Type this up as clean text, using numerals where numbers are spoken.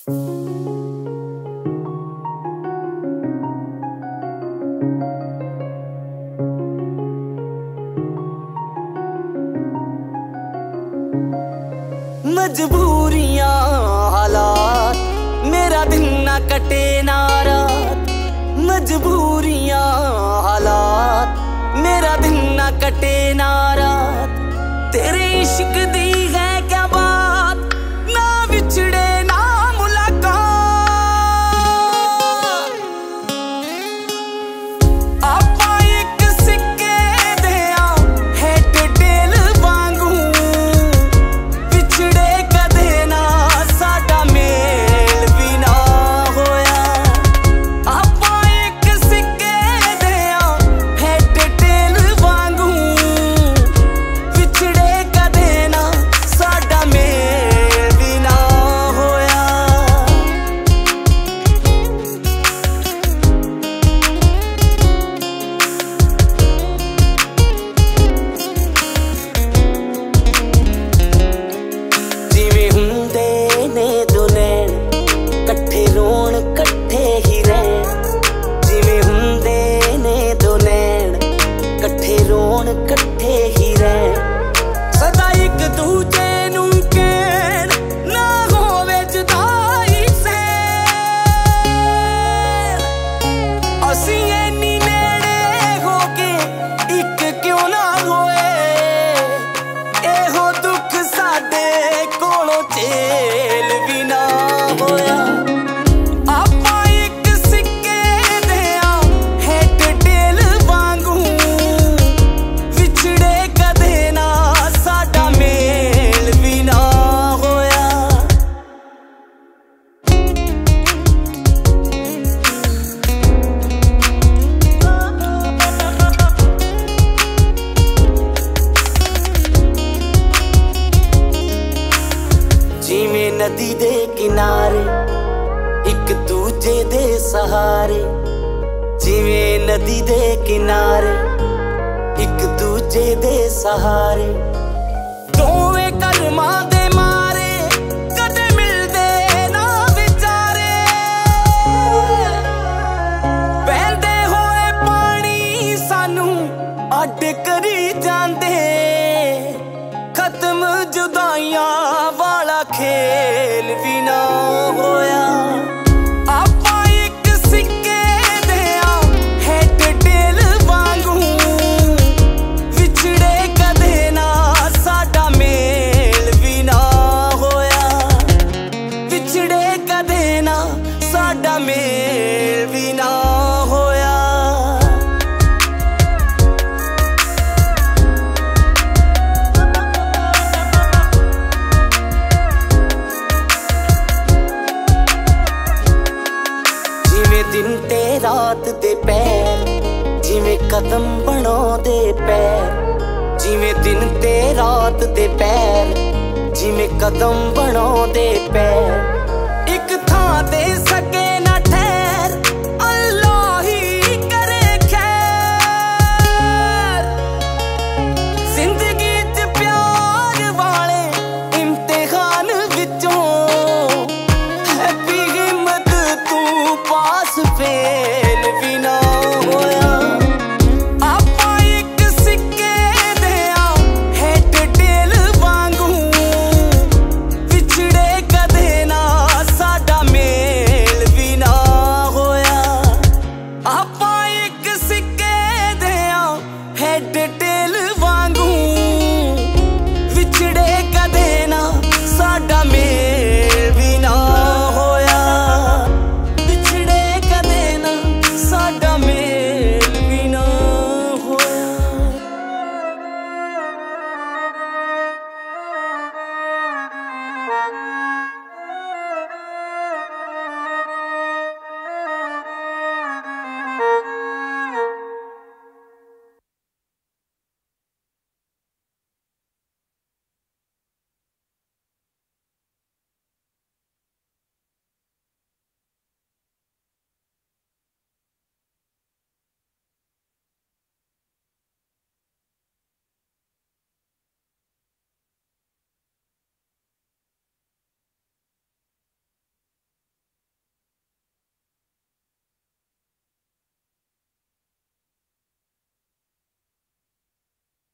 मजबूरियां हालात मेरा दिन ना कटे ना रात। मजबूरियां हालात मेरा दिन ना कटे ना रात। तेरे इश्क दी है क्या बात, ना विछड़े ना मुलाकात। आपा एक सिक्के दिया हेट टेल वांगू, विछड़े कदे ना साडा मेल भी ना होया। आपा एक सिक्के दिया हेट टेल वांगू, विछड़े कदे ना साडा मेल भी ना होया। जिवें हुंदे ने दो नैन कट्ठे रोण कट्ठे ही रहन। जिवें हुंदे ने दो नैन कट्ठे रोण कट्ठे ही रहन। सदा एक दूजे नू कहण ना होवे जुदाई सहन। असीं इन्नी नेड़े हो के इक क्यों ना होए, एहो दुख साडे कोलों झेल भी ना होया। आपा एक सिक्के दिया हेट टेल वांगू, विछड़े कदे ना साडा मेल भी ना होया। जिवें नदी दे किनारे एक दूजे दे सहारे। जिवें नदी दे किनारे एक दूजे दे सहारे। दोवें कलमां दे मारे कदे मिलदे ना विचारे। बहंदे होए पानी सानू अड्ड करी जांदे, खत्म जुदाइयां वाला खेल भी ना होया। आपा एक सिक्के दिया हेट टेल वांगू, विछड़े कदे ना साडा मेल भी ना होया। विछड़े कदे ना साडा मेल भी ना होया। जिवें दिन ते रात दे पैर, जिवें कदम बनाउंदे पैर। जिवें दिन ते रात दे पैर, जिवें कदम बनाउंदे पैर।